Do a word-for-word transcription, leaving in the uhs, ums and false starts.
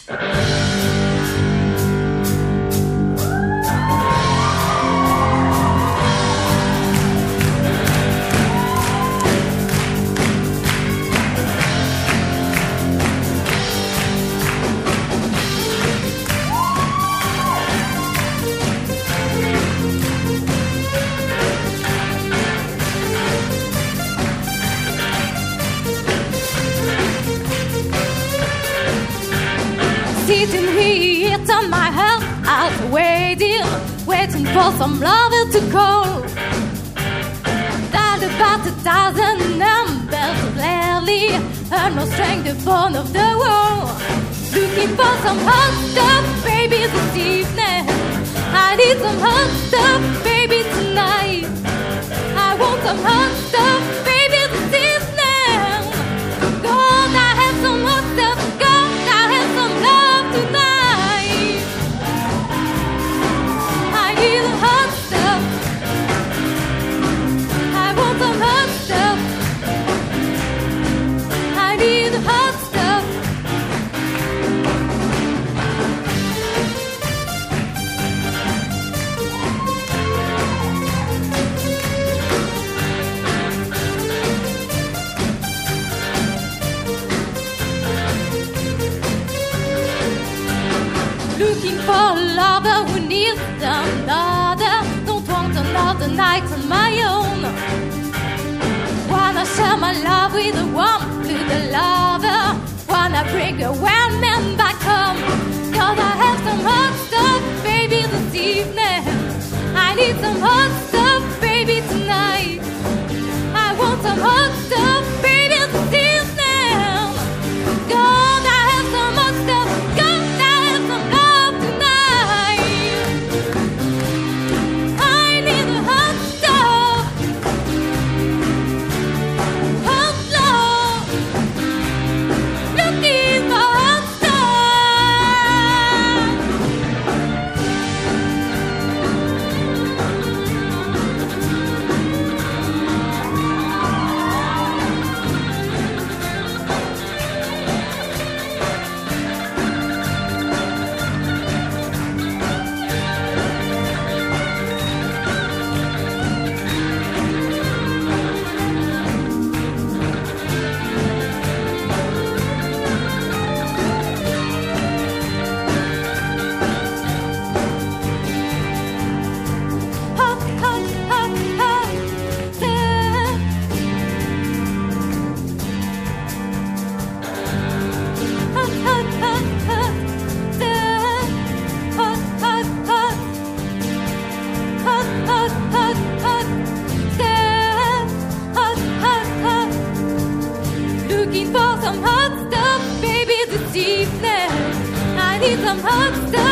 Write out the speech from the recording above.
Sitting here on my head, I've waiting, waiting for some lover to call. Died about a thousand numbers, rarely heard no stranger phone of the world. Looking for some hot stuff, baby, this evening. I need some hot stuff, baby, tonight. I want some hot stuff, baby, this evening. God, I have some hot stuff. God, I have some love tonight. I need some hot stuff. I want some hot stuff. I need some hot stuff. Looking for a lover who needs another. Don't want another night on my own. Wanna share my love with a warm, with a lover. Wanna bring a one man back home. Cause I have some hot stuff, baby, this evening. I need some hot stuff, baby, tonight. I want some hot stuff, baby, this evening. God, I have some hot stuff. God, I have some love tonight. I need the hot stuff. Hot love. Looking for hot stuff. Hot, hot, hot, hot stuff. Hot, hot, hot, hot stuff. Hot, hot, hot. Hot, hot, hot, hot stuff. Hot, hot, hot. Looking for some hot stuff, baby, this evening. I need some hot stuff.